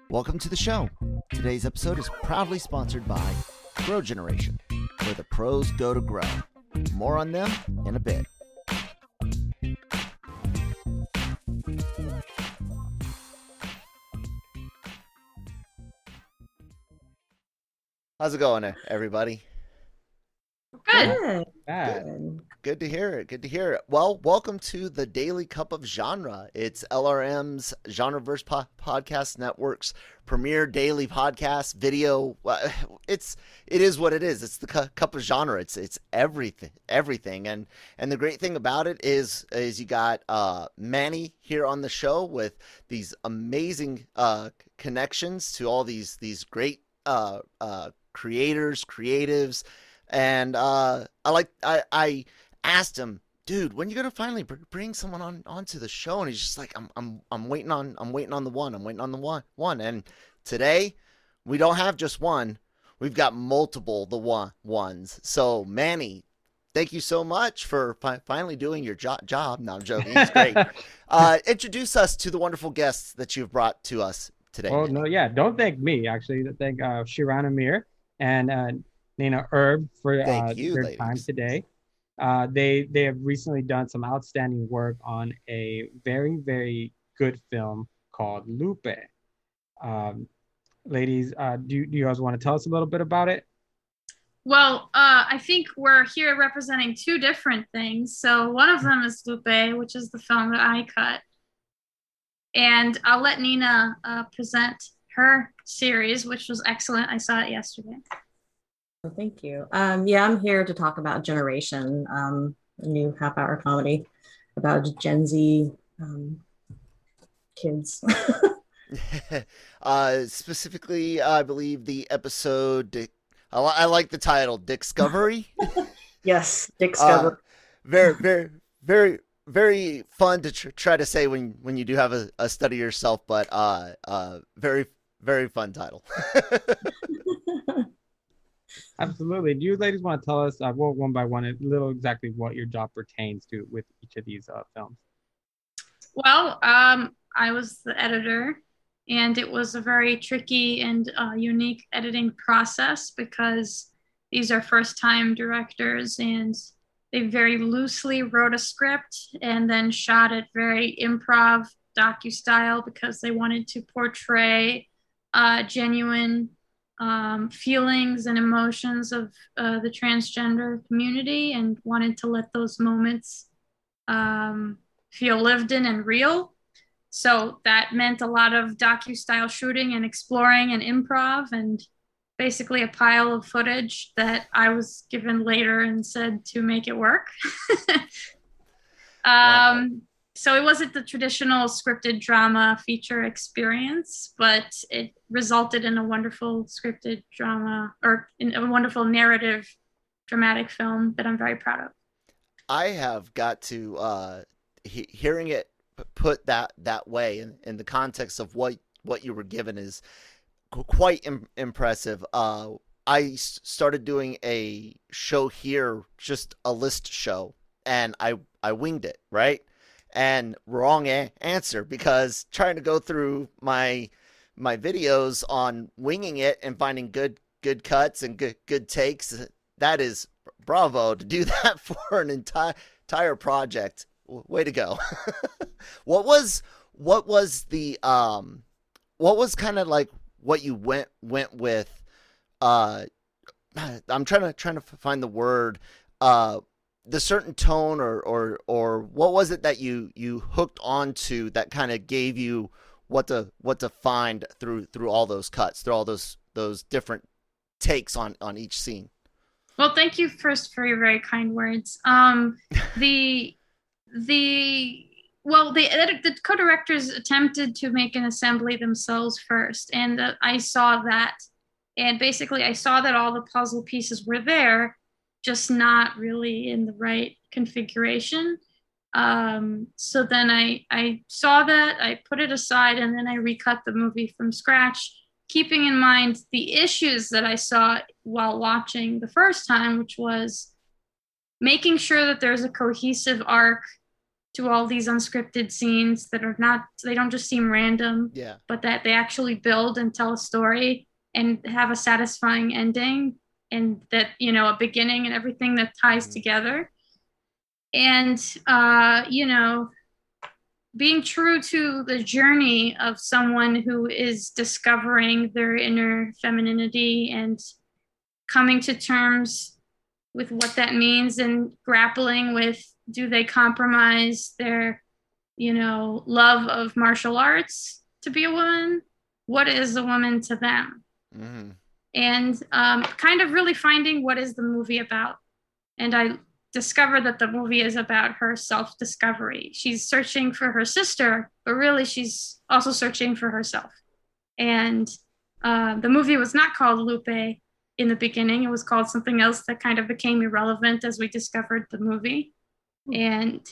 Welcome to the show. Today's episode is proudly sponsored by Grow Generation, where the pros go to grow. More on them in a bit. How's it going, everybody? Good. Good to hear it. Good to hear it. Well, welcome to the Daily Cup of Genre. It's LRM's Genreverse Podcast Network's premier daily podcast video. It is what it is. It's the cup of genre. It's everything. And the great thing about it is you got Manny here on the show with these amazing connections to all these great creators, creatives. And I asked him, dude, when are you gonna finally bring someone onto the show? And he's just like, I'm waiting on the one. I'm waiting on the one. And today we don't have just one. We've got multiple ones. So Manny, thank you so much for finally doing your job. No, I'm joking. It's great. Introduce us to the wonderful guests that you've brought to us today. Well, no, yeah. Don't thank me. Actually, thank Shiran Amir and Nina Erb for their time today. They have recently done some outstanding work on a very, very good film called Lupe. Ladies, do you guys want to tell us a little bit about it? Well, I think we're here representing two different things. So one of them is Lupe, which is the film that I cut. And I'll let Nina present her series, which was excellent. I saw it yesterday. Well, thank you. Yeah, I'm here to talk about Generation, a new half-hour comedy about Gen Z kids. Specifically, I believe the episode, I like the title, Discovery. Yes, Discovery. Very, very, very, very fun to try to say when you do have a study yourself, but very, very fun title. Absolutely. Do you ladies want to tell us, one by one, a little exactly what your job pertains to with each of these films? Well, I was the editor, and it was a very tricky and unique editing process because these are first-time directors, and they very loosely wrote a script and then shot it very improv docu-style because they wanted to portray genuine feelings and emotions of the transgender community and wanted to let those moments feel lived in and real. So that meant a lot of docu-style shooting and exploring and improv and basically a pile of footage that I was given later and said to make it work. Wow. So it wasn't the traditional scripted drama feature experience, but it resulted in a wonderful scripted drama or in a wonderful narrative dramatic film that I'm very proud of. I have got to hearing it put that way in the context of what you were given is quite impressive. I started doing a show here, just a list show, and I winged it, right? And wrong answer, because trying to go through my videos on winging it and finding good cuts and good takes, that is bravo to do that for an entire project. Way to go. What was the what was kind of like what you went with I'm trying to find the word, the certain tone or what was it that you hooked onto that kind of gave you what to find through all those cuts, through all those different takes on each scene? Well, thank you first for your very kind words. The co-directors attempted to make an assembly themselves first, and I saw that, and basically I saw that all the puzzle pieces were there, just not really in the right configuration. So then I saw that, I put it aside, and then I recut the movie from scratch, keeping in mind the issues that I saw while watching the first time, which was making sure that there's a cohesive arc to all these unscripted scenes that are not, they don't just seem random, but that they actually build and tell a story and have a satisfying ending, and that, you know, a beginning and everything that ties together. And, you know, being true to the journey of someone who is discovering their inner femininity and coming to terms with what that means, and grappling with, do they compromise their, you know, love of martial arts to be a woman? What is a woman to them? And kind of really finding what is the movie about. And I discovered that the movie is about her self-discovery. She's searching for her sister, but really she's also searching for herself. And the movie was not called Lupe in the beginning. It was called something else that kind of became irrelevant as we discovered the movie. And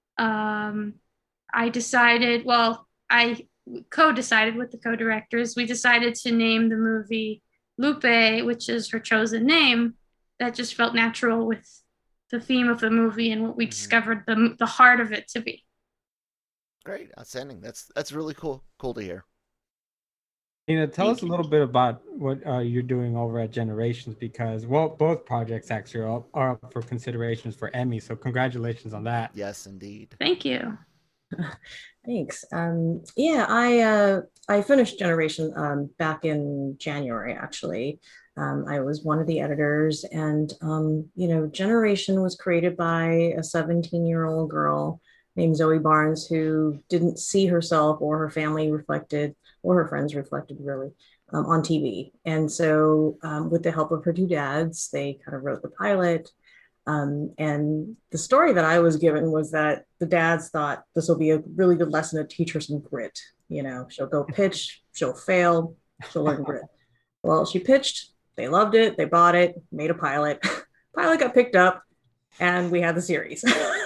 I decided, well, I co-decided with the co-directors, we decided to name the movie Lupe, which is her chosen name. That just felt natural with the theme of the movie and what we discovered the heart of it to be. Great, outstanding. That's really cool to hear. Nina, tell us a little bit about what you're doing over at Generations, because both projects actually are up for considerations for Emmy. So congratulations on that. Yes, indeed. Thank you. Thanks. I finished Generation back in January, actually. I was one of the editors, and you know, Generation was created by a 17-year-old girl named Zoe Barnes, who didn't see herself or her family reflected, or her friends reflected, really, on TV. And so with the help of her two dads, they kind of wrote the pilot. And the story that I was given was that the dads thought this will be a really good lesson to teach her some grit. You know, she'll go pitch, she'll fail, she'll learn grit. Well, she pitched, they loved it, they bought it, made a pilot. Pilot got picked up, and we had the series.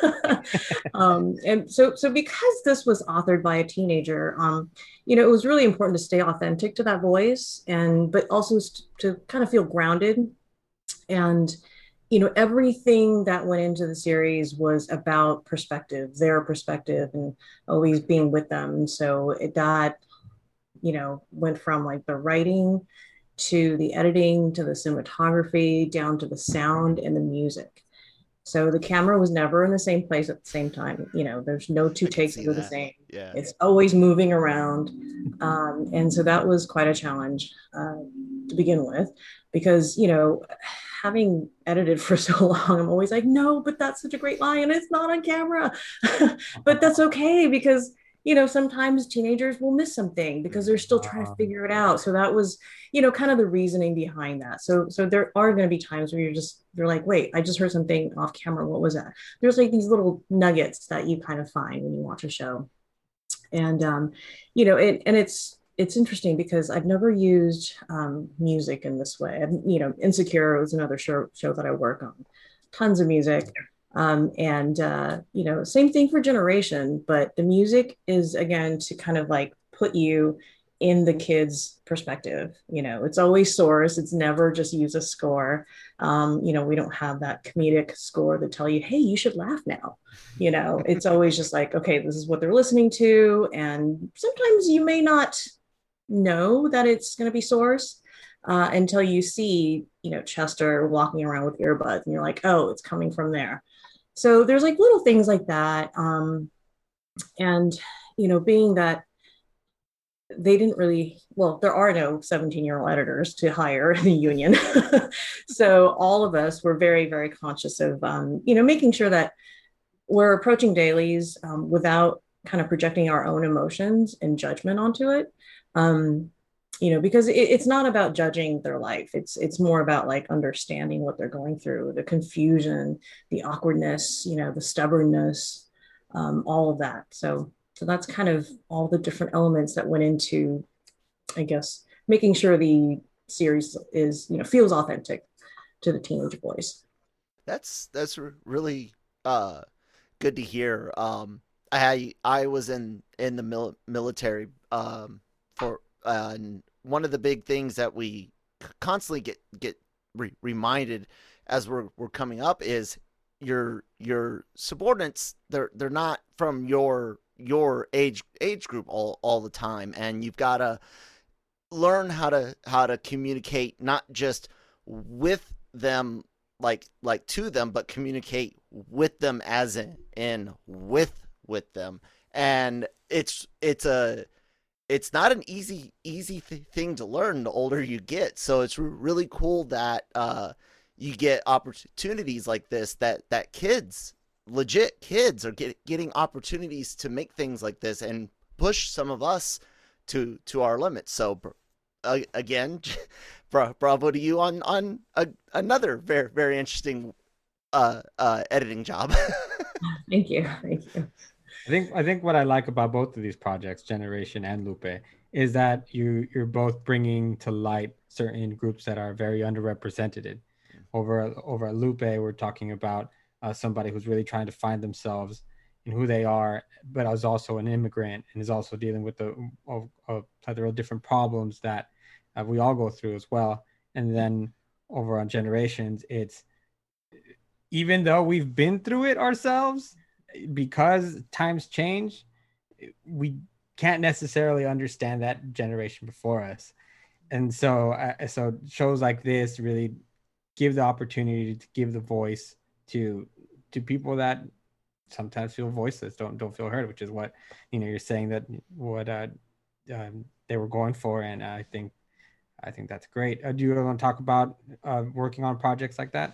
And so because this was authored by a teenager, you know, it was really important to stay authentic to that voice, but also to kind of feel grounded. And you know, everything that went into the series was about perspective, their perspective, and always being with them. And so that, you know, went from like the writing to the editing to the cinematography down to the sound and the music. So the camera was never in the same place at the same time. You know, there's no two takes that are the same. Yeah. It's always moving around. And so that was quite a challenge to begin with, because, you know, having edited for so long, I'm always like, no, but that's such a great line and it's not on camera. But that's okay, because, you know, sometimes teenagers will miss something because they're still trying to figure it out. So that was, you know, kind of the reasoning behind that. So there are going to be times where you're like, wait, I just heard something off camera. What was that? There's like these little nuggets that you kind of find when you watch a show. And, you know, it's interesting because I've never used music in this way. You know, Insecure was another show that I work on. Tons of music. You know, same thing for Generation, but the music is, again, to kind of like put you in the kid's perspective. You know, it's always source. It's never just use a score. You know, we don't have that comedic score to tell you, hey, you should laugh now. You know, it's always just like, okay, this is what they're listening to. And sometimes you may not know that it's going to be source until you see, you know, Chester walking around with earbuds and you're like, oh, it's coming from there. So there's like little things like that. And, you know, being that they didn't really, well, there are no 17-year-old editors to hire in the union. So all of us were very, very conscious of, you know, making sure that we're approaching dailies without kind of projecting our own emotions and judgment onto it. You know, because it's not about judging their life. It's more about like understanding what they're going through, the confusion, the awkwardness, you know, the stubbornness, all of that. So that's kind of all the different elements that went into, I guess, making sure the series is, you know, feels authentic to the teenage boys. That's really good to hear. I was in the military for and one of the big things that we constantly get reminded as we're coming up is your your subordinates, they're not from your age group all the time, and you've got to learn how to communicate, not just with them, like to them, but communicate with them as in with them. And it's not an easy thing to learn the older you get. So it's really cool that you get opportunities like this, that legit kids are getting opportunities to make things like this and push some of us to our limits. So again, bravo to you on another very, very interesting editing job. Thank you. I think what I like about both of these projects, Generation and Lupe, is that you're both bringing to light certain groups that are very underrepresented. Over at Lupe, we're talking about somebody who's really trying to find themselves in who they are, but is also an immigrant and is also dealing with a plethora of different problems that we all go through as well. And then over on Generations, it's, even though we've been through it ourselves, because times change, we can't necessarily understand that generation before us. And so shows like this really give the opportunity to give the voice to people that sometimes feel voiceless, don't feel heard, which is what, you're saying that what they were going for. And I think that's great. Do you want to talk about working on projects like that?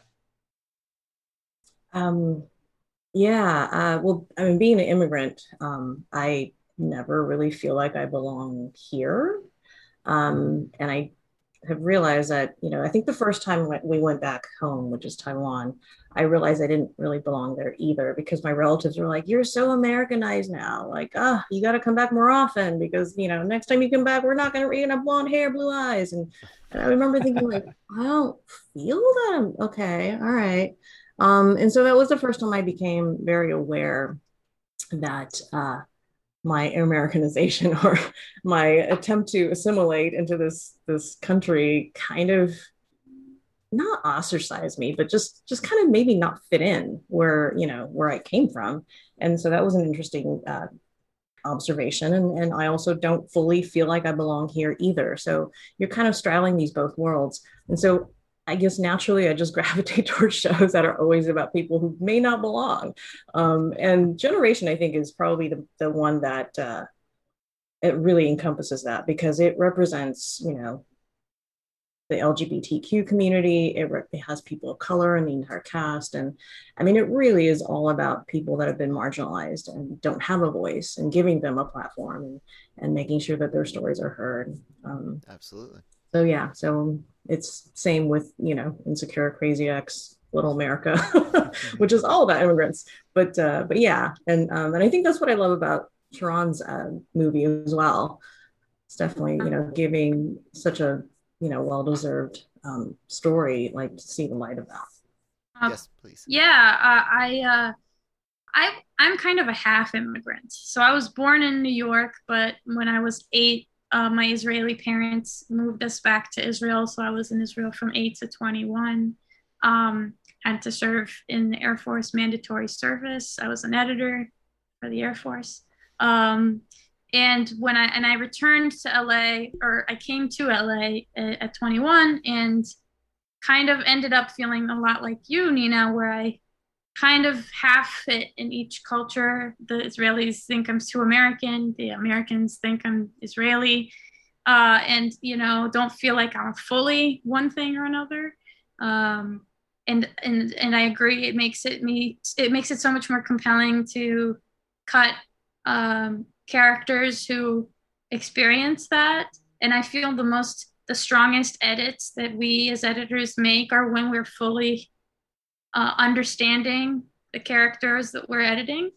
Yeah. Well, I mean, being an immigrant, I never really feel like I belong here. And I have realized that, I think the first time we went back home, which is Taiwan, I realized I didn't really belong there either, because my relatives were like, "You're so Americanized now. Like, you got to come back more often, because, next time you come back, we're not going to, have blonde hair, blue eyes." And I remember thinking, like, I don't feel that I'm okay. All right. And so that was the first time I became very aware that my Americanization, or my attempt to assimilate into this country, kind of not ostracized me, but just kind of maybe not fit in where I came from. And so that was an interesting observation. And I also don't fully feel like I belong here either. So you're kind of straddling these both worlds. And so I guess naturally I just gravitate towards shows that are always about people who may not belong. And Generation, I think, is probably the one that it really encompasses that, because it represents, the LGBTQ community. It has people of color in the entire cast. And I mean, it really is all about people that have been marginalized and don't have a voice, and giving them a platform and making sure that their stories are heard. Absolutely. So yeah, so it's same with, Insecure, Crazy Ex, Little America, which is all about immigrants. But yeah, and I think that's what I love about Sharon's movie as well. It's definitely, giving such a, well-deserved story, like, to see the light of that. Yes, please. Yeah, I'm kind of a half immigrant. So I was born in New York, but when I was 8, my Israeli parents moved us back to Israel. So I was in Israel from 8 to 21. Had to serve in the Air Force mandatory service. I was an editor for the Air Force. And when I returned to LA, or I came to LA at 21, and kind of ended up feeling a lot like you, Nina, where I kind of half fit in each culture. The Israelis think I'm too American. The Americans think I'm Israeli, and don't feel like I'm fully one thing or another. And I agree. It makes it so much more compelling to cut characters who experience that. And I feel the strongest edits that we as editors make are when we're fully understanding the characters that we're editing.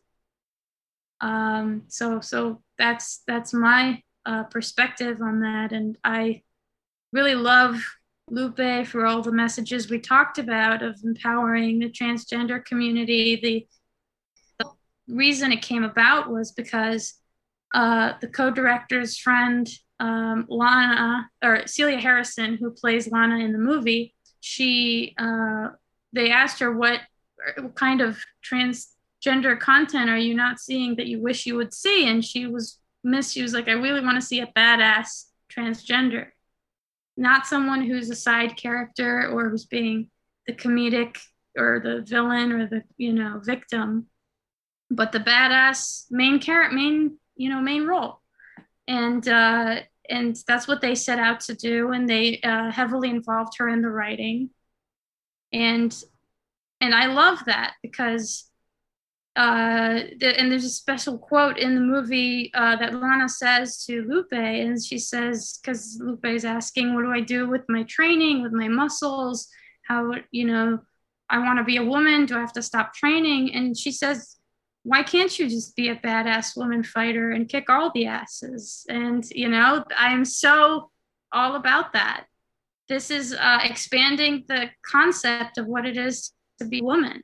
So that's my perspective on that. And I really love Lupe for all the messages we talked about of empowering the transgender community. The reason it came about was because the co-director's friend, Lana, or Celia Harrison, who plays Lana in the movie, they asked her what kind of transgender content are you not seeing that you wish you would see? And she was like, I really want to see a badass transgender, not someone who's a side character or who's being the comedic or the villain or the, victim, but the badass main role. And that's what they set out to do. And they heavily involved her in the writing. And I love that because and there's a special quote in the movie that Lana says to Lupe, and she says, because Lupe is asking, what do I do with my training, with my muscles? How, I want to be a woman. Do I have to stop training? And she says, why can't you just be a badass woman fighter and kick all the asses? And, I'm so all about that. This is expanding the concept of what it is to be a woman,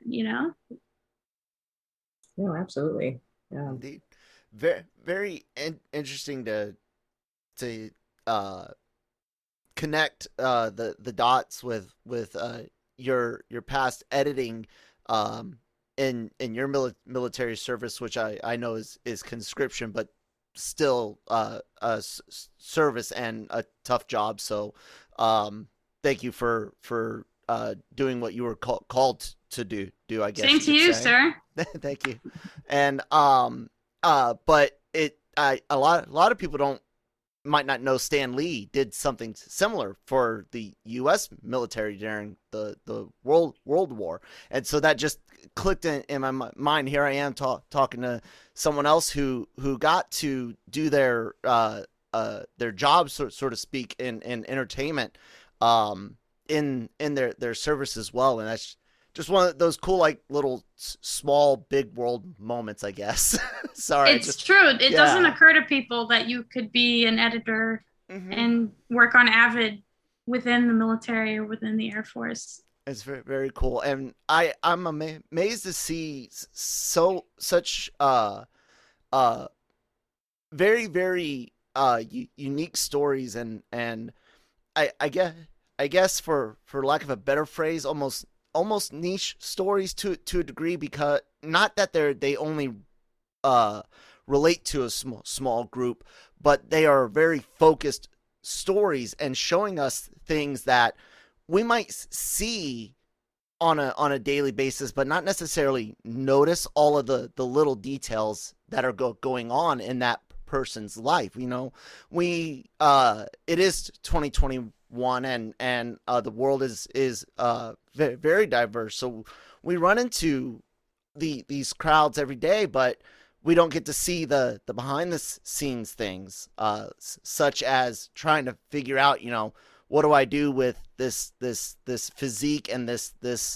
No, absolutely. Yeah. Indeed. Very, very interesting to connect the dots with your past editing in your military service, which I know is conscription, but still service and a tough job. So thank you for doing what you were called to do, I guess. Same to you, sir. Thank you. And but a lot of people might not know Stan Lee did something similar for the U.S. military during the World War, and so that just clicked in my mind. Here I am talking to someone else who got to do their job, so to speak, in entertainment, in their service as well, and that's just one of those cool, like, little small big world moments, I guess. Sorry, it's true. It doesn't occur to people that you could be an editor and work on Avid within the military or within the Air Force. It's very, very cool, and I'm amazed to see such very, very unique stories, and I guess for lack of a better phrase, almost niche stories to a degree, because not that they only relate to a small group, but they are very focused stories and showing us things that we might see on a daily basis, but not necessarily notice all of the little details that are going on in that person's life. It is 2021, and the world is very, very diverse. So we run into these crowds every day, but we don't get to see the behind the scenes things, such as trying to figure out, what do I do with this physique and this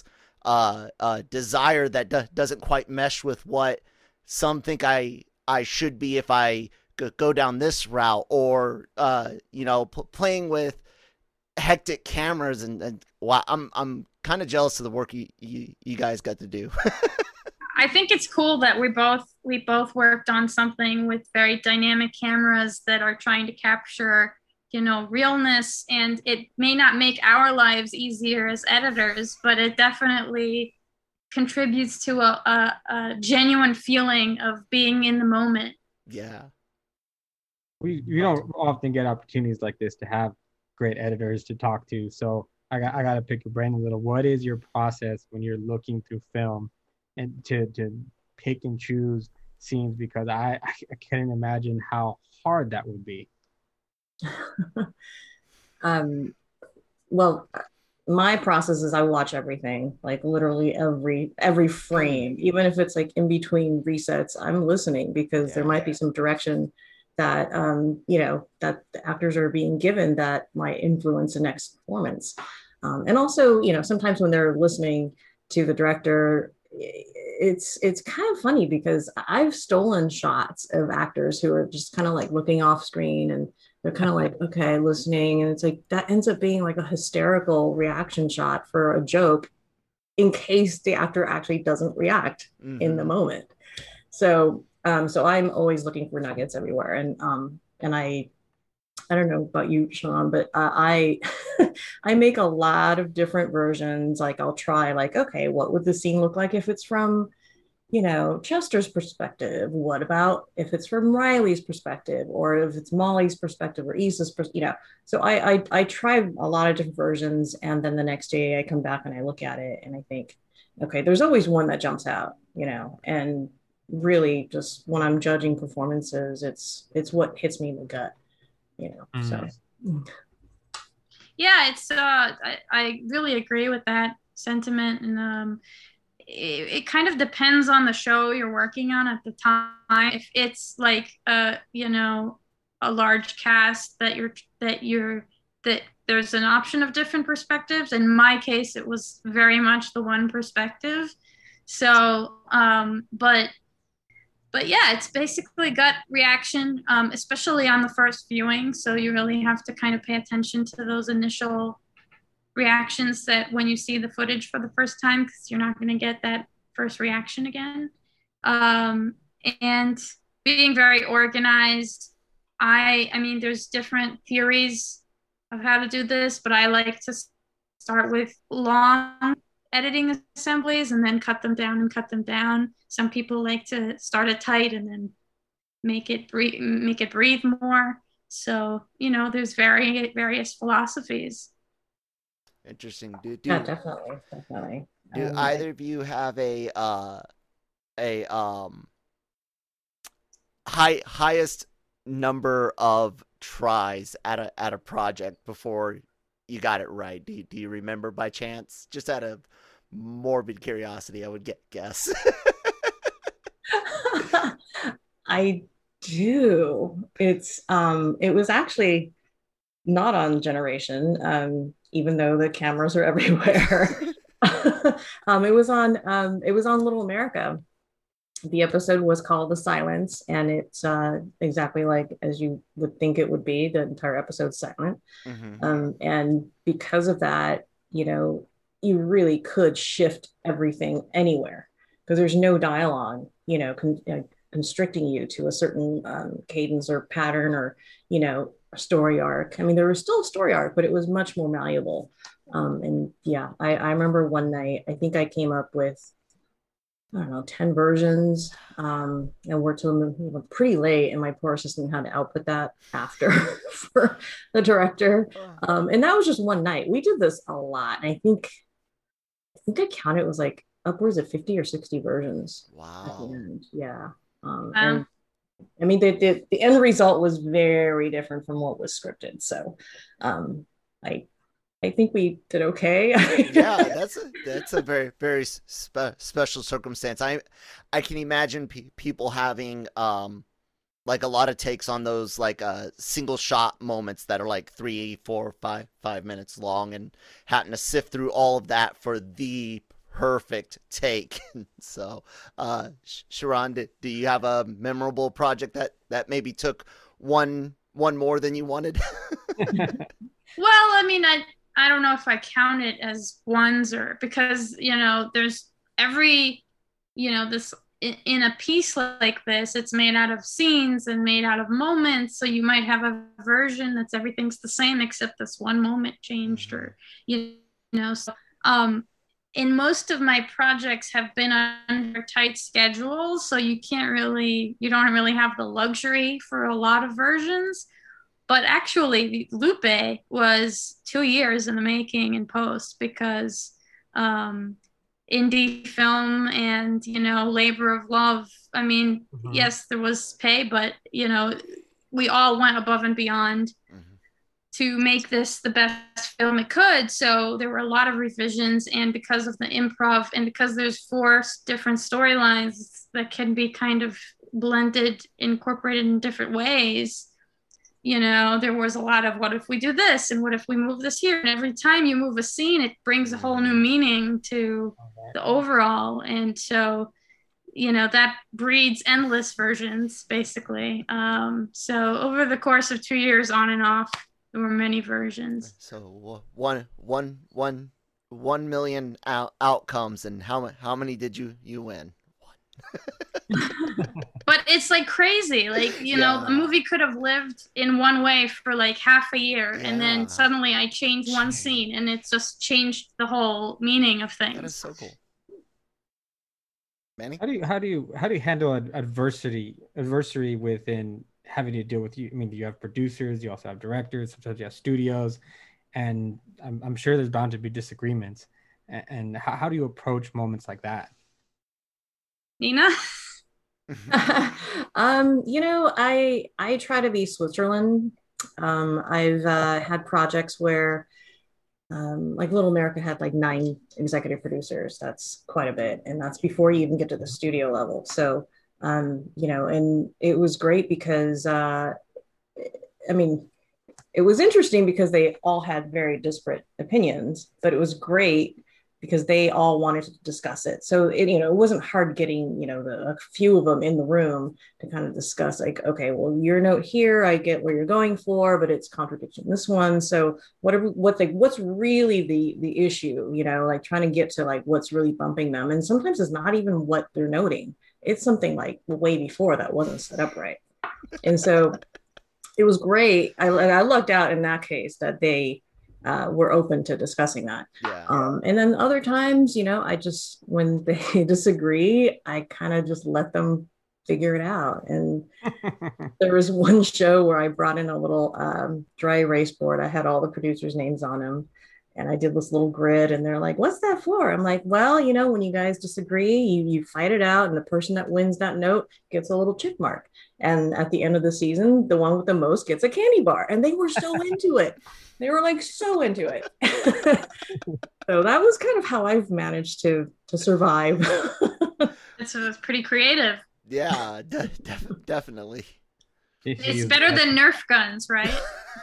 desire that doesn't quite mesh with what some think I should be if I go down this route, or playing with hectic cameras, and wow, I'm kind of jealous of the work you guys got to do. I think it's cool that we both worked on something with very dynamic cameras that are trying to capture, realness, and it may not make our lives easier as editors, but it definitely contributes to a genuine feeling of being in the moment. Yeah. We don't often get opportunities like this to have great editors to talk to. So I got to pick your brain a little. What is your process when you're looking through film and to pick and choose scenes? Because I can't imagine how hard that would be. Well, my process is I watch everything, like literally every frame, even if it's like in between resets, I'm listening, because there might be some direction that that the actors are being given that might influence the next performance. And also, sometimes when they're listening to the director, it's kind of funny, because I've stolen shots of actors who are just kind of like looking off screen, and they're kind of like, okay, listening. And it's like, that ends up being like a hysterical reaction shot for a joke, in case the actor actually doesn't react in the moment. So I'm always looking for nuggets everywhere. And I I don't know about you, Sean, but I I make a lot of different versions. Like I'll try like, okay, what would the scene look like if it's from, Chester's perspective? What about if it's from Riley's perspective, or if it's Molly's perspective, or Issa's So I try a lot of different versions, and then the next day I come back and I look at it and I think, okay, there's always one that jumps out, and really just when I'm judging performances, it's what hits me in the gut, So yeah, it's I really agree with that sentiment, and it kind of depends on the show you're working on at the time. If it's like a large cast that there's an option of different perspectives. In my case, it was very much the one perspective. So, but yeah, it's basically gut reaction, especially on the first viewing. So you really have to kind of pay attention to those initial reactions that when you see the footage for the first time, because you're not going to get that first reaction again. And being very organized. I mean, there's different theories of how to do this, but I like to start with long editing assemblies and then cut them down and cut them down. Some people like to start it tight and then make it breathe more. So, there's various philosophies. Interesting. Yeah, definitely. Do either of you have a highest number of tries at a project before you got it right? Do you remember by chance? Just out of morbid curiosity, I would guess. I do. It was actually not on Generation, even though the cameras are everywhere. It was on Little America. The episode was called The Silence, and it's exactly like as you would think it would be. The entire episode's silent. Mm-hmm. And because of that, you really could shift everything anywhere because there's no dialogue, constricting you to a certain cadence or pattern or, a story arc. I mean, there was still a story arc, but it was much more malleable. And yeah, I remember one night, I think I came up with, I don't know, 10 versions, and worked to them pretty late, and my poor assistant had to output that after for the director. And that was just one night. We did this a lot. And I think I counted, it was like upwards of 50 or 60 versions. Wow. At the end. Yeah. And I mean, the end result was very different from what was scripted. So I think we did okay. Yeah, that's a very, very special circumstance. I can imagine people having like a lot of takes on those like single shot moments that are like 3, 4, 5 minutes long, and having to sift through all of that for the perfect take. So, Sharon, do you have a memorable project that maybe took one more than you wanted? Well, I mean, I don't know if I count it as ones or because, there's every, this in a piece like this, it's made out of scenes and made out of moments. So you might have a version that's everything's the same except this one moment changed or, so, in most of my projects have been under tight schedules. So you don't really have the luxury for a lot of versions. But actually, Lupe was 2 years in the making in post because indie film and, labor of love. I mean, yes, there was pay, but, we all went above and beyond to make this the best film it could. So there were a lot of revisions, and because of the improv and because there's 4 different storylines that can be kind of blended, incorporated in different ways, there was a lot of what if we do this and what if we move this here, and every time you move a scene it brings a whole new meaning to the overall, and so that breeds endless versions basically. So over the course of 2 years on and off there were many versions. So 1 million outcomes, and how many did you win? But it's like crazy. Like, you know, the movie could have lived in one way for like half a year, and then suddenly I changed one scene, and it just changed the whole meaning of things. That is so cool. Manny? How do you handle adversity within having to deal with you? I mean, you have producers, you also have directors, sometimes you have studios, and I'm sure there's bound to be disagreements. And how do you approach moments like that? Nina? You know, I try to be Switzerland. I've had projects where like Little America had like 9 executive producers. That's quite a bit. And that's before you even get to the studio level. So, you know, and it was great because, I mean, it was interesting because they all had very disparate opinions, but it was great because they all wanted to discuss it. So it, you know, it wasn't hard getting, you know, a few of them in the room to kind of discuss like, okay, well, your note here, I get where you're going for, but it's contradicting this one. So what's really the issue, you know, like trying to get to like what's really bumping them. And sometimes it's not even what they're noting. It's something like way before that wasn't set up right. And so it was great. I lucked out in that case that they were open to discussing that. And then other times, you know, I just, when they disagree, I kind of just let them figure it out. And there was one show where I brought in a little dry erase board. I had all the producers' names on them. And I did this little grid, and they're like, what's that for? I'm like, well, you know, when you guys disagree, you fight it out, and the person that wins that note gets a little check mark. And at the end of the season, the one with the most gets a candy bar. And they were so into it. They were like so into it. So that was kind of how I've managed to survive. It's pretty creative. Yeah, definitely. It's better than Nerf guns, right?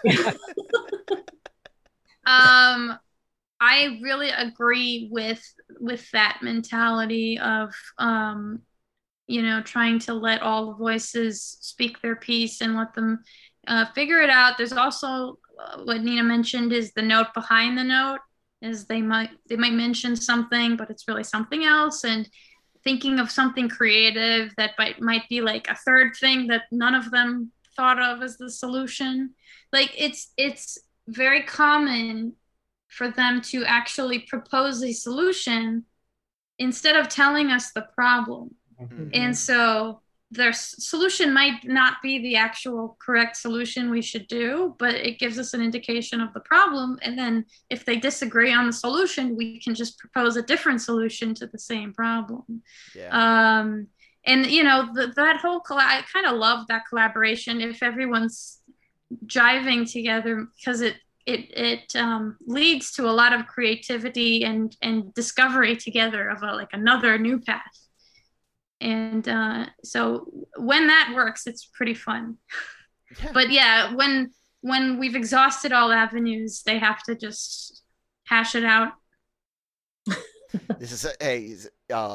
I really agree with that mentality of you know, trying to let all the voices speak their piece and let them figure it out. There's also what Nina mentioned is the note behind the note, is they might mention something, but it's really something else, and thinking of something creative that might be like a third thing that none of them thought of as the solution. Like it's very common for them to actually propose a solution instead of telling us the problem. Mm-hmm. And so their solution might not be the actual correct solution we should do, but it gives us an indication of the problem. And then if they disagree on the solution, we can just propose a different solution to the same problem. Yeah. And, you know, that whole, I kind of love that collaboration if everyone's jiving together, because it leads to a lot of creativity and discovery together of another new path. And so when that works, it's pretty fun. Yeah. But yeah, when we've exhausted all avenues, they have to just hash it out. This is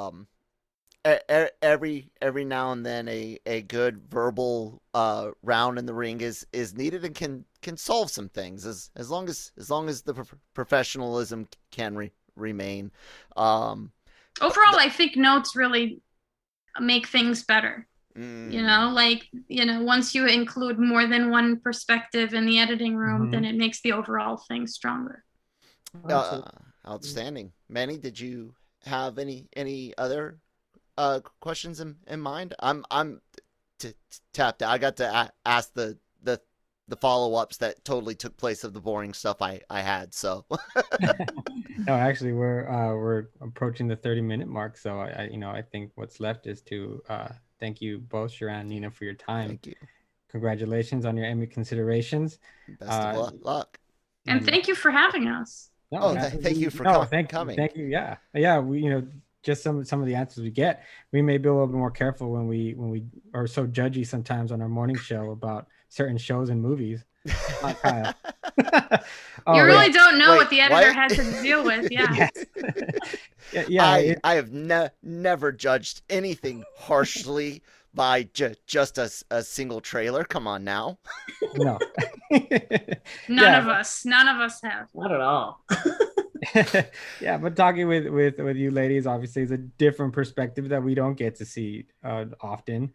every now and then a good verbal round in the ring is needed and can solve some things as long as the professionalism can remain. Overall, I think notes really make things better. You know, once you include more than one perspective in the editing room, then it makes the overall thing stronger. Outstanding. Manny, did you have any other questions in mind? I'm tapped out. I got to ask the follow-ups that totally took place of the boring stuff I had. So no, actually we're approaching the 30-minute mark. So I think what's left is to thank you both, Sharon and Nina, for your time. Thank you. Congratulations on your Emmy considerations. Best of luck. And thank you for having us. No, thank you for coming. Thank you. Yeah. We, just some of the answers we get, we may be a little bit more careful when we are so judgy sometimes on our morning show about certain shows and movies. You really don't know what the editor had to deal with. Yeah. Yeah. I have never judged anything harshly by just a single trailer. Come on now. No. None of us have. Not at all. Yeah, but talking with you ladies obviously is a different perspective that we don't get to see often,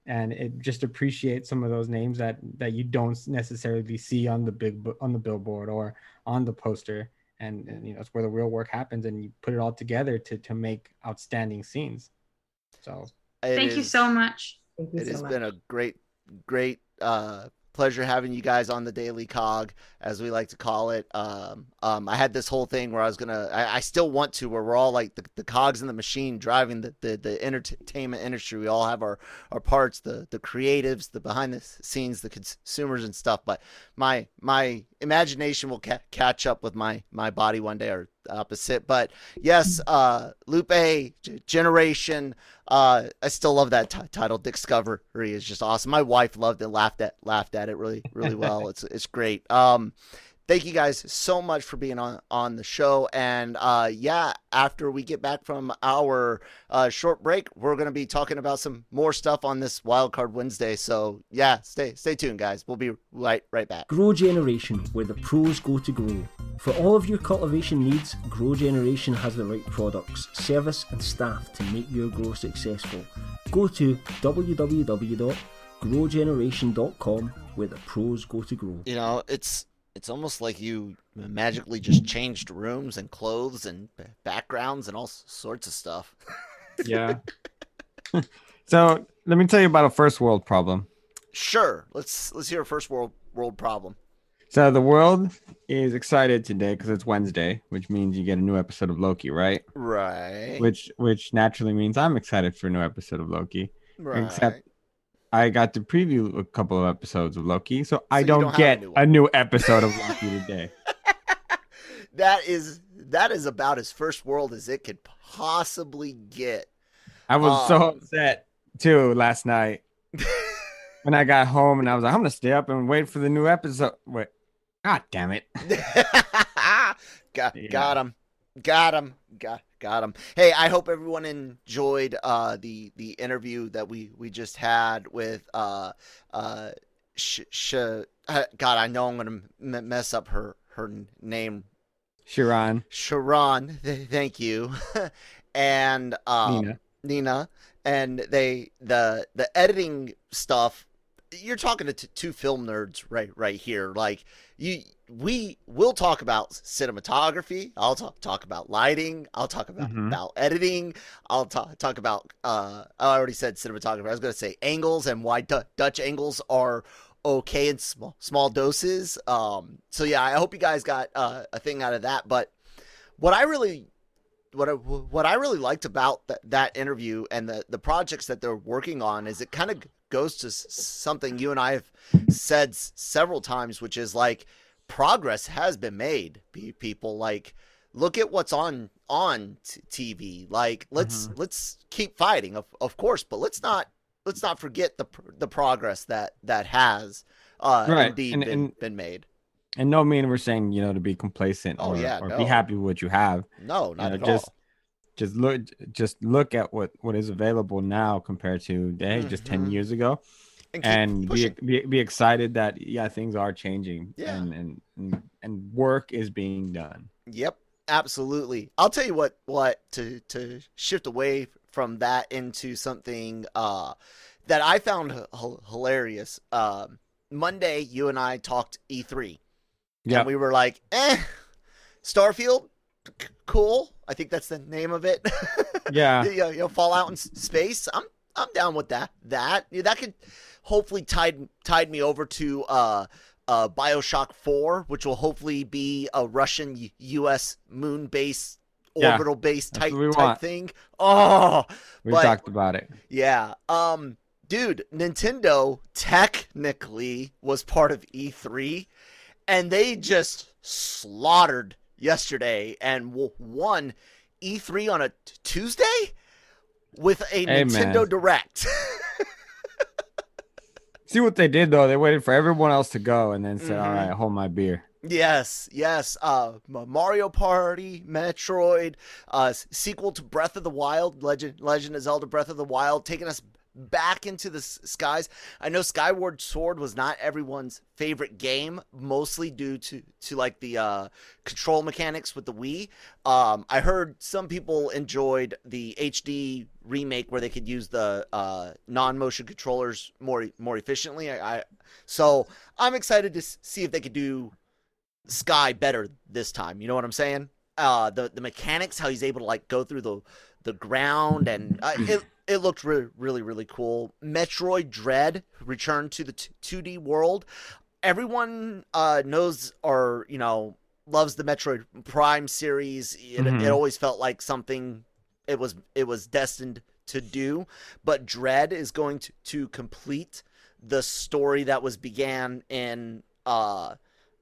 and it just appreciates some of those names that you don't necessarily see on the billboard or on the poster. And you know, it's where the real work happens, and you put it all together to make outstanding scenes. So thank you so much. It has been a great pleasure having you guys on the Daily Cog, as we like to call it. I had this whole thing where I still want to, where we're all like the cogs in the machine driving the entertainment industry. We all have our parts, the creatives, the behind the scenes, the consumers and stuff. But my imagination will catch up with my body one day, or the opposite. But yes, Lupe Generation. I still love that title. Discovery is just awesome. My wife loved it, laughed at it really well. It's great. Thank you guys so much for being on the show. And after we get back from our short break, we're going to be talking about some more stuff on this Wildcard Wednesday. So yeah, stay tuned, guys. We'll be right back. Grow Generation, where the pros go to grow. For all of your cultivation needs, Grow Generation has the right products, service and staff to make your grow successful. Go to www.growgeneration.com, where the pros go to grow. You know, it's almost like you magically just changed rooms and clothes and backgrounds and all sorts of stuff. Yeah. So let me tell you about a first world problem. Sure. Let's hear a first world problem. So the world is excited today because it's Wednesday, which means you get a new episode of Loki, right? Right. Which naturally means I'm excited for a new episode of Loki. Right. Except I got to preview a couple of episodes of Loki, so I don't get a new episode of Loki today. That is about as first world as it could possibly get. I was so upset too last night when I got home, and I was like, I'm gonna stay up and wait for the new episode. Wait, god damn it! Got him. Hey, I hope everyone enjoyed the interview that we just had with God, I know I'm gonna mess up her name. Sharon, thank you. And Nina, and the editing stuff. You're talking to two film nerds right here. Like we will talk about cinematography. I'll talk about lighting. I'll talk about editing. I'll talk about I already said cinematography. I was going to say angles and why Dutch angles are okay in small doses. So yeah, I hope you guys got a thing out of that. But what I really liked about that interview and the projects that they're working on is it kind of goes to something you and I have said several times, which is like progress has been made. People, like, look at what's on TV. Like, let's keep fighting, of course, but let's not forget the progress that has indeed been made. And no mean we're saying, to be complacent or be happy with what you have. No, not at all. Just look at what is available now compared to just 10 years ago, and be excited that things are changing and work is being done. Yep, absolutely. I'll tell you what to shift away from that into something that I found hilarious. Monday, you and I talked E3. Yeah, and we were like, Starfield, cool. I think that's the name of it. Yeah. Fallout in space. I'm down with that. That could hopefully tide me over to BioShock 4, which will hopefully be a Russian US moon base, orbital base type thing. Oh, we talked about it. Yeah. Dude, Nintendo technically was part of E3, and they just slaughtered yesterday and won E3 on a Tuesday with a Nintendo Direct. See what they did, though? They waited for everyone else to go and then said, all right, hold my beer. Yes. Mario Party, Metroid, sequel to Breath of the Wild, Legend of Zelda Breath of the Wild, taking us back into the skies. I know Skyward Sword was not everyone's favorite game, mostly due to like the control mechanics with the Wii. I heard some people enjoyed the HD remake where they could use the non-motion controllers more efficiently. So I'm excited to see if they could do Sky better this time. You know what I'm saying? The mechanics, how he's able to like go through the ground, and it looked really cool. Metroid Dread returned to the 2D world. Everyone knows or loves the Metroid Prime series. It always felt like something it was destined to do, but Dread is going to complete the story that was began in the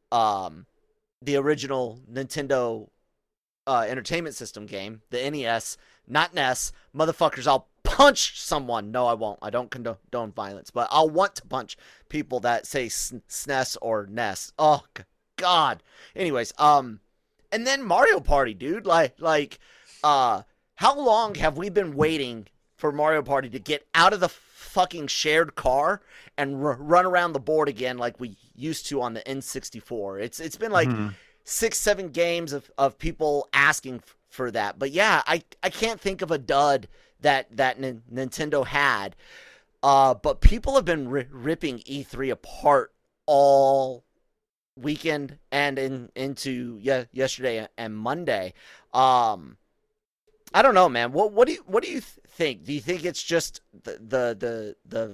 original Nintendo Entertainment System game, the NES, not NES. Motherfuckers, I'll punch someone. No, I won't. I don't condone violence, but I'll want to punch people that say SNES or NES. Oh, God. Anyways, and then Mario Party, dude. Like, how long have we been waiting for Mario Party to get out of the fucking shared car and run around the board again like we used to on the N64? It's been like 6-7 games of people asking for that. But yeah, I can't think of a dud that Nintendo had. But people have been ripping E3 apart all weekend and into yesterday and Monday. I don't know, man. What do you think? Do you think it's just the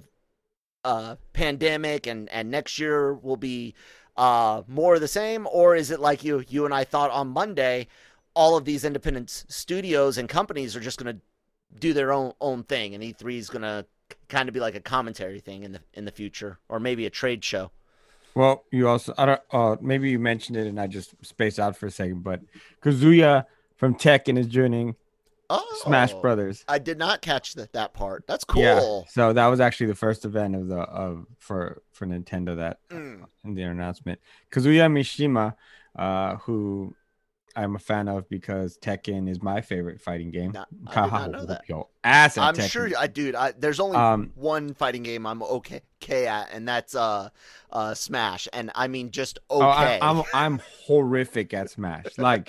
pandemic and next year will be more of the same, or is it like you and I thought on Monday, all of these independent studios and companies are just going to do their own thing, and E3 is going to kind of be like a commentary thing in the future, or maybe a trade show? Well, you also maybe you mentioned it and I just spaced out for a second, but Kazuya from Tekken is joining Smash Brothers. I did not catch that part. That's cool. Yeah, so that was actually the first event for Nintendo that in the announcement. Kazuya Mishima, who I'm a fan of because Tekken is my favorite fighting game. I did not know that. I'm Tekken. Sure, there's only one fighting game I'm okay at, and that's Smash. And I mean, just okay. I'm horrific at Smash. Like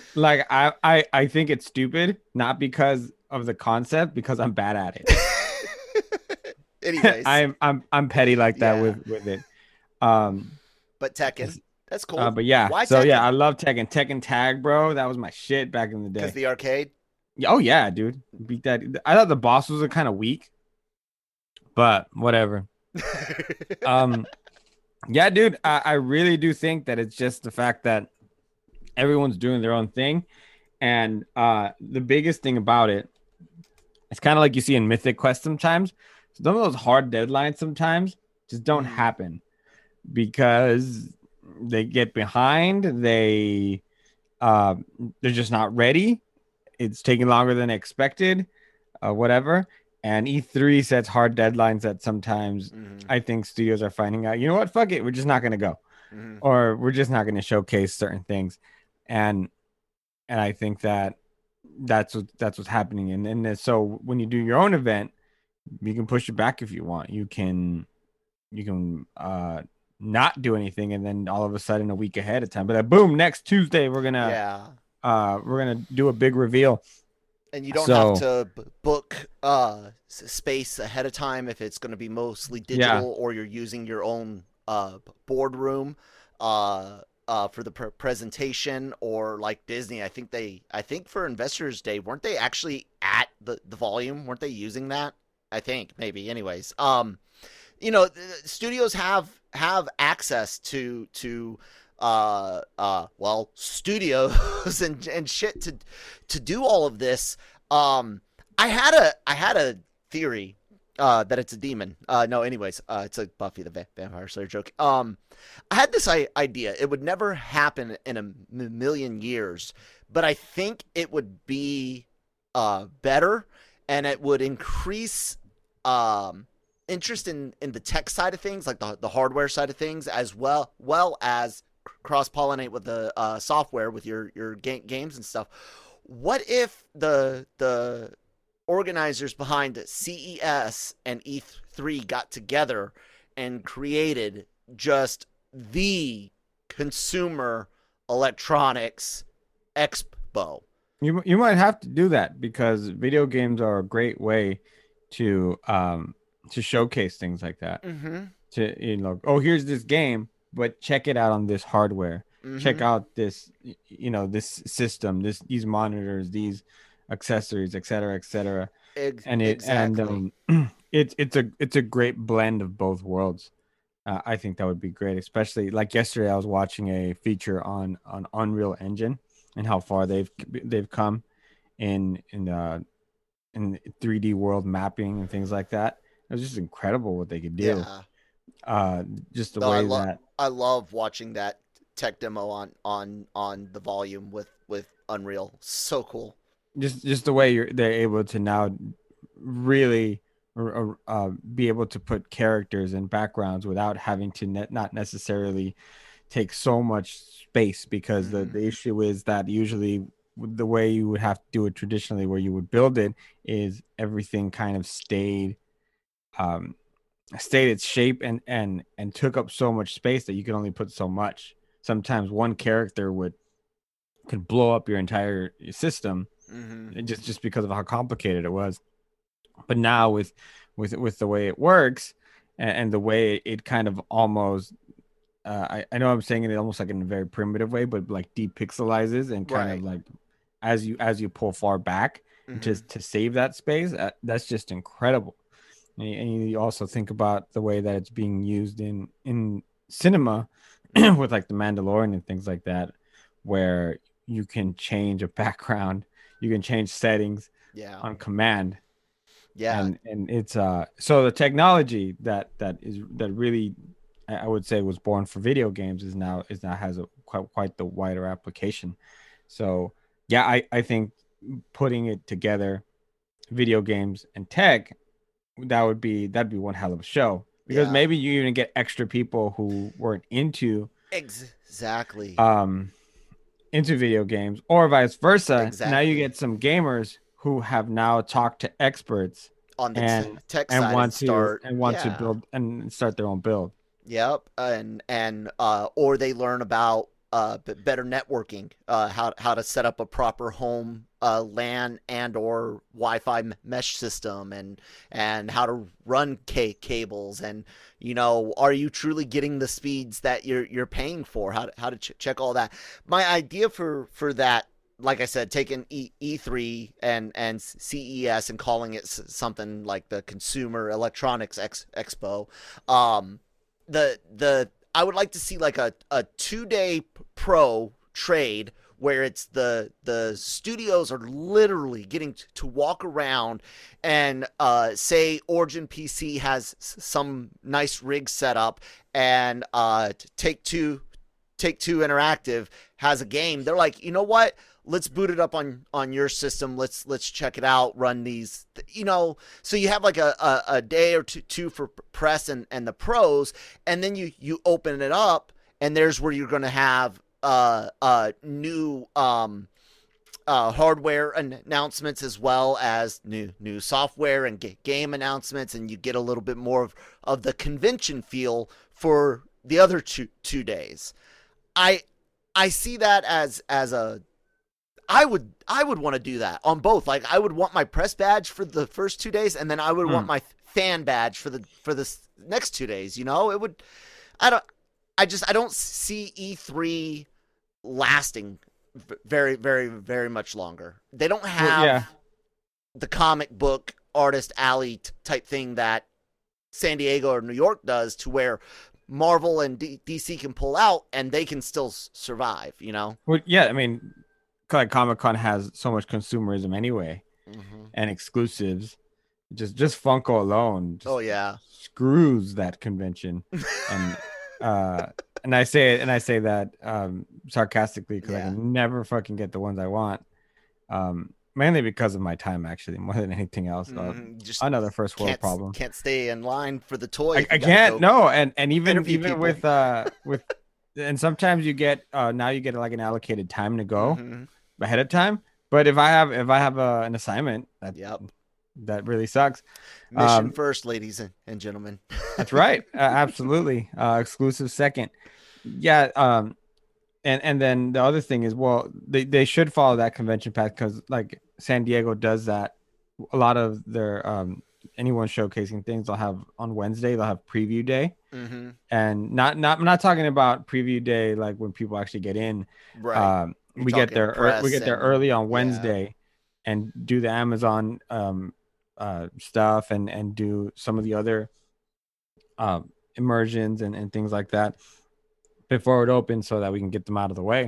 I think it's stupid, not because of the concept, because I'm bad at it. Anyways, I'm petty like that with it. But Tekken. That's cool. But yeah, why so Tekken? Yeah, I love Tekken. Tekken Tag, bro. That was my shit back in the day. Because the arcade? Oh, yeah, dude. Beat that. I thought the boss was kind of weak, but whatever. Yeah, dude, I really do think that it's just the fact that everyone's doing their own thing. And the biggest thing about it, it's kind of like you see in Mythic Quest sometimes. Some of those hard deadlines sometimes just don't happen because they get behind. They're just not ready. It's taking longer than expected, whatever. And E3 sets hard deadlines that sometimes I think studios are finding out, you know what, fuck it, we're just not going to go. Or we're just not going to showcase certain things. And I think that's what's happening. And so when you do your own event, you can push it back if you want. You can not do anything, and then all of a sudden a week ahead of time, but boom, next Tuesday we're gonna do a big reveal, and you don't have to book space ahead of time if it's going to be mostly digital, or you're using your own boardroom for the presentation, or like Disney. I think for Investors Day, weren't they actually at the volume? Weren't they using that? I think maybe. Anyways, studios have access to studios and shit to do all of this. I had a theory that it's a demon. No, anyways, it's a Buffy the Vampire Slayer joke. I had this idea. It would never happen in a million years, but I think it would be better, and it would increase interest in the tech side of things, like the hardware side of things, as well as cross-pollinate with the software with your games and stuff. What if the organizers behind CES and E3 got together and created just the consumer electronics expo. You might have to do that because video games are a great way to showcase things like that. Mm-hmm. To oh, here's this game, but check it out on this hardware. Mm-hmm. Check out this this system, these monitors, these accessories, etc., etc. Exactly. It's a great blend of both worlds. I think that would be great, especially like yesterday I was watching a feature on Unreal Engine and how far they've come in 3D world mapping and things like that. It was just incredible what they could do. Yeah. Just the way I love watching that tech demo on the volume with Unreal. So cool. Just the way they're able to now really be able to put characters and backgrounds without having to not necessarily take so much space, because the issue is that usually the way you would have to do it traditionally, where you would build it, is everything kind of stayed its shape and took up so much space that you could only put so much. Sometimes one character could blow up your entire system, just because of how complicated it was. But now with the way it works and the way it kind of almost I know I'm saying it almost like in a very primitive way, but like depixelizes and kind of like as you pull far back to save that space, that's just incredible. And you also think about the way that it's being used in cinema with like The Mandalorian and things like that, where you can change a background, you can change settings on command. Yeah. And it's so the technology that really I would say was born for video games is now has a quite the wider application. So yeah, I think putting it together, video games and tech, that'd be one hell of a show, because maybe you even get extra people who weren't into exactly into video games, or vice versa. Exactly. Now you get some gamers who have now talked to experts on the tech side want to build and start their own build. Yep, and or they learn about better networking, how to set up a proper home LAN and or Wi-Fi mesh system, and how to run cables, and are you truly getting the speeds that you're paying for? How to check all that. My idea for that, like I said, taking E3 and CES and calling it something like the Consumer Electronics Expo. I would like to see like a 2-day pro trade where it's the studios are literally getting to walk around and say Origin PC has some nice rig set up, and Take-Two Interactive has a game. They're like, you know what? Let's boot it up on your system. Let's check it out. Run these, so you have like a day or two for press and the pros, and then you open it up, and there's where you're going to have new hardware announcements, as well as new software and game announcements, and you get a little bit more of the convention feel for the other two days. I see that as a I would want to do that on both. Like, I would want my press badge for the first 2 days, and then I would want my fan badge for the next 2 days. It would. I don't see E3 lasting very, very, very much longer. They don't have the comic book artist alley type thing that San Diego or New York does, to where Marvel and DC can pull out and they can still survive. Well, yeah, I mean, like Comic-Con has so much consumerism anyway, and exclusives. Just Funko alone screws that convention. And I say that sarcastically, because I can never fucking get the ones I want, mainly because of my time, actually, more than anything else. Just another first world problem. Can't stay in line for the toy. I can't. No, and even with and sometimes you get now you get like an allocated time to go ahead of time. But if I have an assignment, that really sucks. Mission first, ladies and gentlemen. That's right. Absolutely. Exclusive second. Yeah. And then the other thing is, well, they should follow that convention path, because like San Diego does that. A lot of their anyone showcasing things, they'll have on Wednesday, they'll have preview day. Mm-hmm. And I'm not talking about preview day like when people actually get in. Right. We get there early on Wednesday, and do the Amazon stuff, and do some of the other immersions and things like that before it opens, so that we can get them out of the way.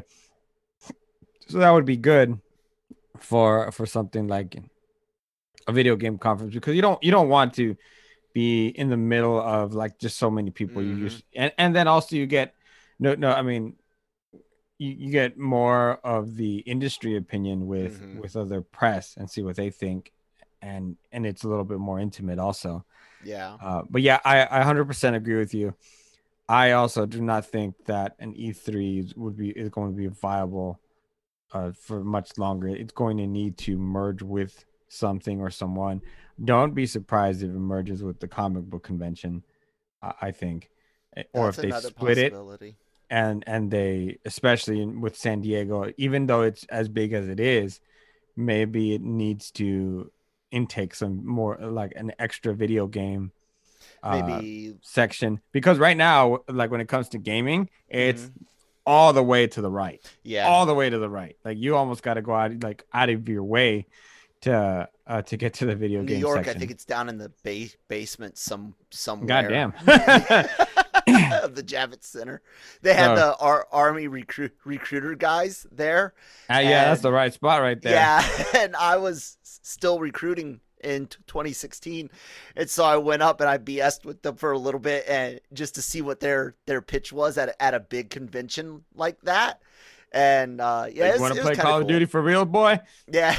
So that would be good for something like a video game conference, because you don't want to be in the middle of like just so many people. Mm-hmm. You just and then also you get I mean you get more of the industry opinion with other press, and see what they think, and it's a little bit more intimate also. But yeah, I 100% agree with you. I also do not think that an E3 is going to be viable for much longer. It's going to need to merge with something or someone. Don't be surprised if it merges with the comic book convention, I think. Or if they split it, and they, especially with San Diego, even though it's as big as it is, maybe it needs to intake some more, like an extra video game maybe section, because right now, like when it comes to gaming, it's all the way to the right. All the way to the right. Like you almost got to go out of your way to get to the video game New York section. I think it's down in the basement somewhere. Goddamn. Of the Javits Center. They had the Army recruiter guys there. Yeah, that's the right spot right there. Yeah, and I was still recruiting in 2016, and so I went up and I BS'd with them for a little bit, and just to see what their pitch was at a big convention like that. And you want to play Call of Duty for real, boy? Yeah.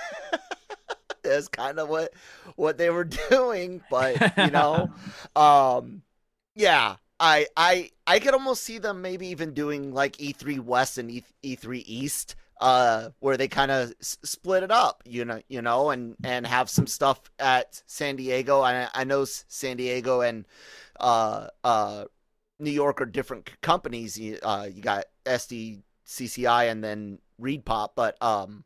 That's kind of what they were doing, but yeah, I could almost see them maybe even doing like E3 West and E3 East, where they kind of split it up, and have some stuff at San Diego. I know San Diego and New York are different companies. You got SDCCI and then ReedPop, but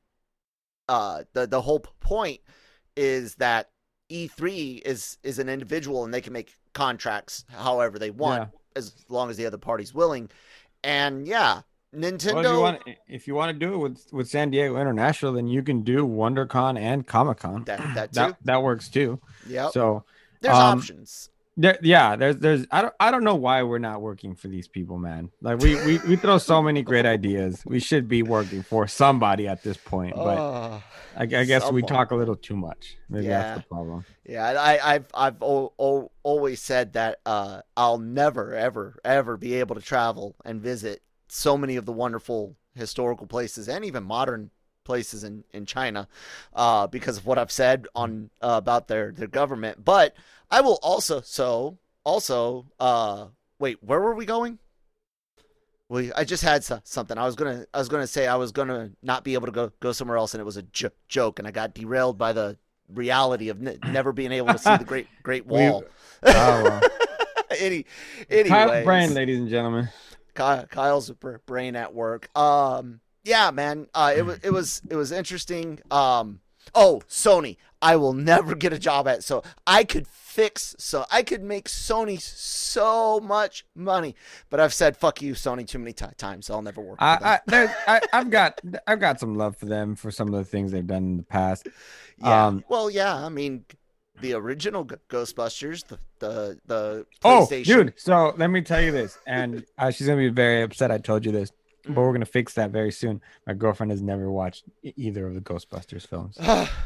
the whole point is that E3 is an individual, and they can make contracts however they want, as long as the other party's willing. And yeah, Nintendo. Well, if you want to do it with San Diego International, then you can do WonderCon and Comic-Con. That too. That works too. Yeah. So there's options. There's I don't know why we're not working for these people, man. Like we throw so many great ideas. We should be working for somebody at this point, but I guess we talk a little too much. Maybe that's the problem. Yeah, I've always said that I'll never ever be able to travel and visit so many of the wonderful historical places and even modern places in China, because of what I've said on about their government. But I will also wait, where were we going? I just had something. I was gonna say I was gonna not be able to go somewhere else, and it was a joke, and I got derailed by the reality of never being able to see the Great Wall. Anyways, Kyle's brain, ladies and gentlemen. Kyle's brain at work. Yeah, man. It was interesting. Sony. I will never get a job at, so I could make Sony so much money, but I've said fuck you, Sony, too many times, so I'll never work. I've got some love for them for some of the things they've done in the past. Yeah. I mean, the original Ghostbusters, the PlayStation. Dude. So let me tell you this, and she's gonna be very upset I told you this, but we're gonna fix that very soon. My girlfriend has never watched either of the Ghostbusters films.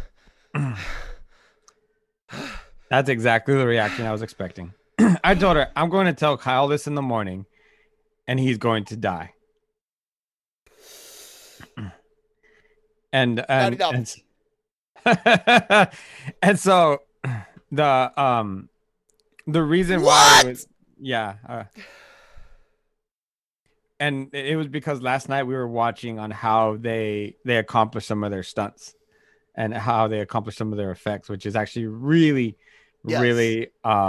That's exactly the reaction I was expecting. I told her I'm going to tell Kyle this in the morning, and he's going to die. And so the reason why it was, and it was because last night we were watching on how they accomplished some of their stunts. and how they accomplish some of their effects, which is actually really, really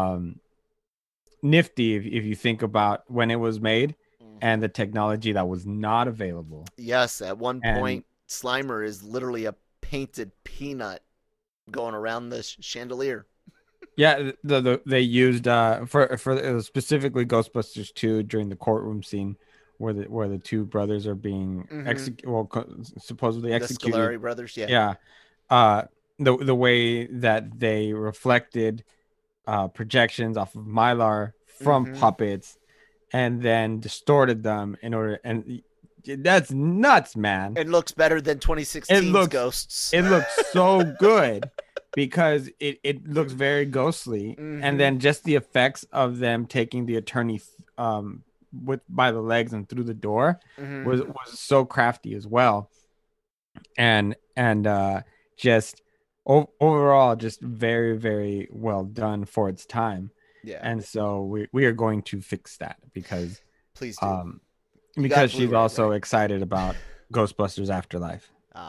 nifty if you think about when it was made and the technology that was not available. Yes, at one point, Slimer is literally a painted peanut going around the chandelier. Yeah, they used for specifically Ghostbusters 2 during the courtroom scene where the two brothers are being supposedly executed. The Scolari brothers, yeah. The way that they reflected projections off of Mylar from puppets and then distorted them in order, and that's nuts, man. It looks better than 2016's Ghosts. It looks so good because it looks very ghostly, and then just the effects of them taking the attorney by the legs and through the door was so crafty as well, and just overall just very, very well done for its time. Yeah. And so we are going to fix that because please do. Because she's also excited about Ghostbusters Afterlife.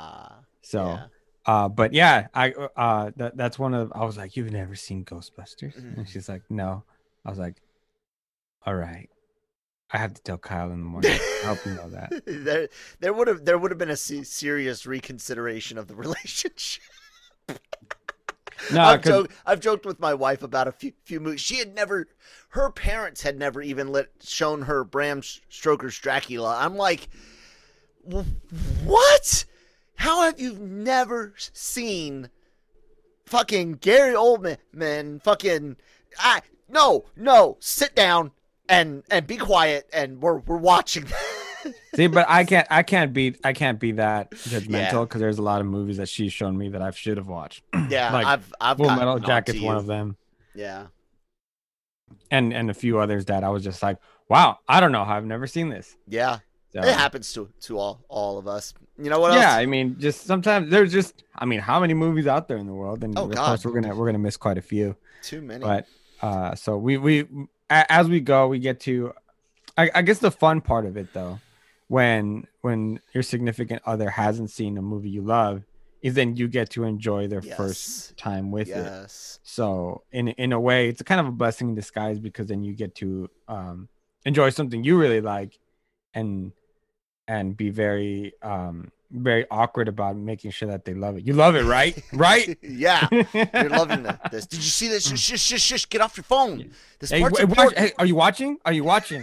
But yeah, that's one of, I was like, you've never seen Ghostbusters? And she's like, no. I was like, all right, I have to tell Kyle in the morning. I hope you know that. There would have been a serious reconsideration of the relationship. No, I've joked with my wife about a few movies. Her parents had never even shown her Bram Stoker's Dracula. I'm like, what? How have you never seen fucking Gary Oldman? Fucking, no, sit down and be quiet, and we're watching. See, but I can't be that judgmental because there's a lot of movies that she's shown me that I should have watched. Yeah, like I've Full Metal Jacket's one of them. Yeah, and a few others that I was just like, wow, I don't know how I've never seen this. Yeah, so, it happens to all of us. You know what else? Yeah, I mean, just sometimes there's just, I mean, how many movies out there in the world? And of course we're gonna miss quite a few. Too many. But so we as we go, we get to, I guess the fun part of it though, when your significant other hasn't seen a movie you love, is then you get to enjoy their first time with it. So in a way, it's a kind of a blessing in disguise because then you get to enjoy something you really like, and be very very awkward about making sure that they love it. You love it, right? Right? Yeah, you're loving this. Did you see this? Shush! Get off your phone. This part's important. Are you watching? I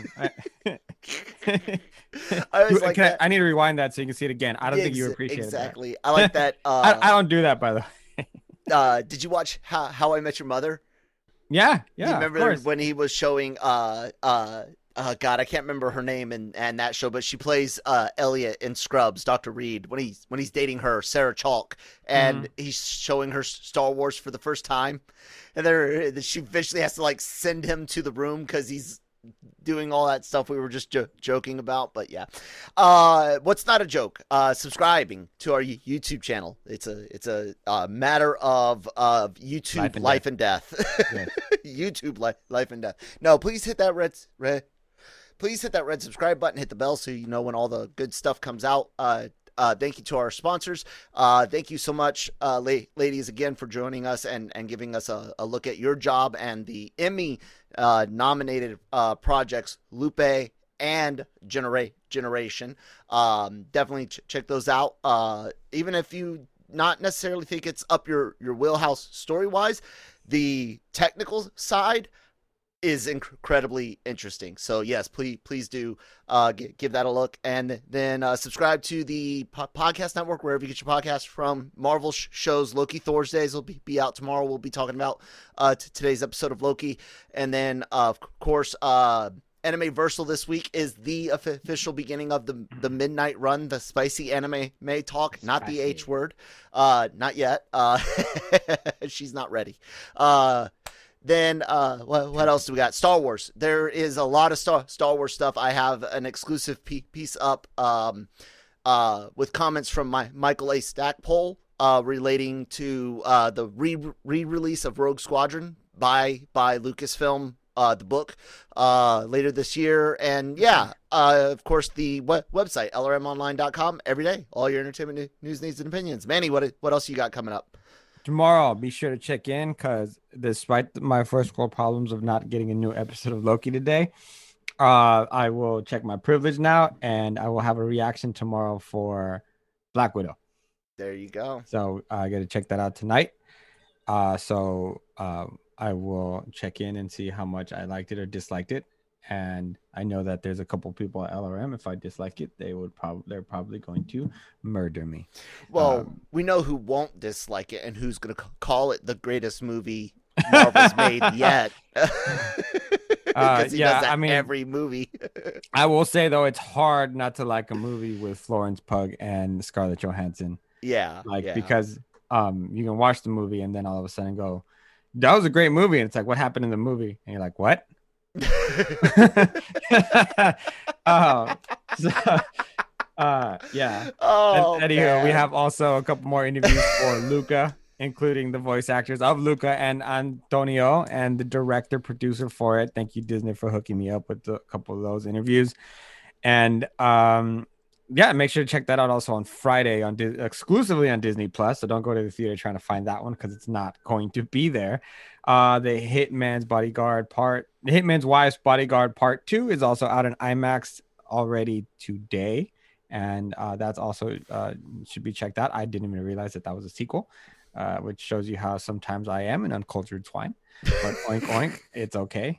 need to rewind that so you can see it again. I don't think you appreciate exactly. That. I like that. I don't do that, by the way. Did you watch How I Met Your Mother? Yeah. You remember when he was showing God, I can't remember her name in that show, but she plays Elliot in Scrubs, Dr. Reed, when he's dating her, Sarah Chalk, and he's showing her Star Wars for the first time, and she eventually has to like send him to the room because he's doing all that stuff we were just joking about. But yeah, what's not a joke? Subscribing to our YouTube channel. It's a matter of YouTube life and death. Yes. YouTube life and death. No, please hit that red subscribe button, hit the bell so you know when all the good stuff comes out. Thank you to our sponsors. Thank you so much, ladies, again for joining us and giving us a look at your job and the Emmy nominated projects Lupe and Generation. Definitely check those out. Even if you not necessarily think it's up your wheelhouse story wise, the technical side is incredibly interesting. So yes, please do give that a look, and then subscribe to the podcast network wherever you get your podcast from. Marvel shows, Loki Thursdays will be out tomorrow. We'll be talking about today's episode of Loki, and then of course Anime Versal this week is the official beginning of the midnight run, the spicy anime talk, not the H word, not yet. She's not ready. Then what else do we got? Star Wars. There is a lot of Star Wars stuff. I have an exclusive piece up with comments from Michael A. Stackpole relating to the re-release of Rogue Squadron by Lucasfilm the book later this year. And yeah, of course, the website, lrmonline.com, every day. All your entertainment news, needs, and opinions. Manny, what else you got coming up? Tomorrow, be sure to check in because despite my first world problems of not getting a new episode of Loki today, I will check my privilege now, and I will have a reaction tomorrow for Black Widow. There you go. So I got to check that out tonight. So I will check in and see how much I liked it or disliked it. And I know that there's a couple people at LRM. If I dislike it, they're probably going to murder me. Well, we know who won't dislike it and who's going to call it the greatest movie Marvel's made yet. Because he does that every movie. I will say though, it's hard not to like a movie with Florence Pugh and Scarlett Johansson. Yeah, because you can watch the movie and then all of a sudden go, that was a great movie, and it's like, what happened in the movie? And you're like, what? Yeah. Anywho, we have also a couple more interviews for Luca, including the voice actors of Luca and Antonio, and the director producer for it. Thank you, Disney, for hooking me up with a couple of those interviews. And make sure to check that out also on Friday exclusively on Disney Plus. So don't go to the theater trying to find that one because it's not going to be there. The Hitman's Wife's Bodyguard Part 2 is also out in IMAX already today, and that's also should be checked out. I didn't even realize that was a sequel, which shows you how sometimes I am an uncultured swine. But oink oink, it's okay.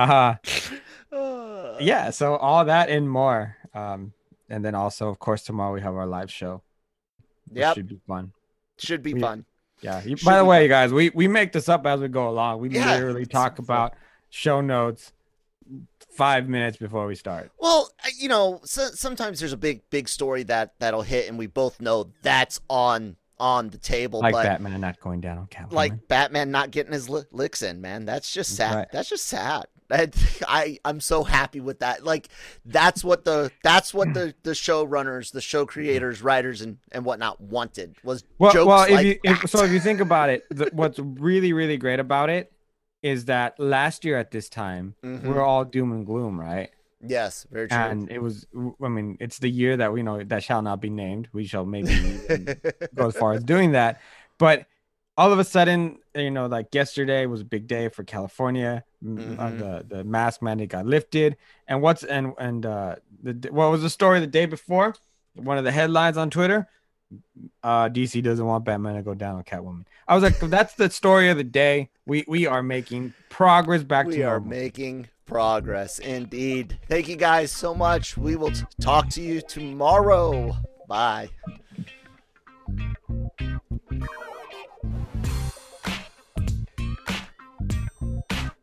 Yeah, so all that and more. And then also, of course, tomorrow we have our live show. Yeah, should be fun. Fun. Yeah. By the way, guys, we make this up as we go along. We literally talk about show notes 5 minutes before we start. Well, sometimes there's a big story that'll hit, and we both know that's on the table. Like Batman not going down on Catwoman. Like Batman not getting his licks in, man. That's just sad. Right. That's just sad. I'm so happy with that. Like that's what the showrunners, the show creators, writers, and whatnot wanted was jokes like that. If you think about it, what's really, really great about it is that last year at this time we were all doom and gloom, right? Yes, very true. And it was, it's the year that we know that shall not be named. We shall maybe go as far as doing that, but all of a sudden, like yesterday was a big day for California. The mask mandate got lifted, and what was the story the day before? One of the headlines on Twitter: DC doesn't want Batman to go down on Catwoman. I was like, that's the story of the day. We are making progress back to normal. We are making progress indeed. Thank you guys so much. We will talk to you tomorrow. Bye.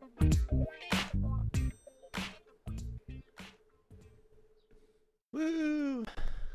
Woo!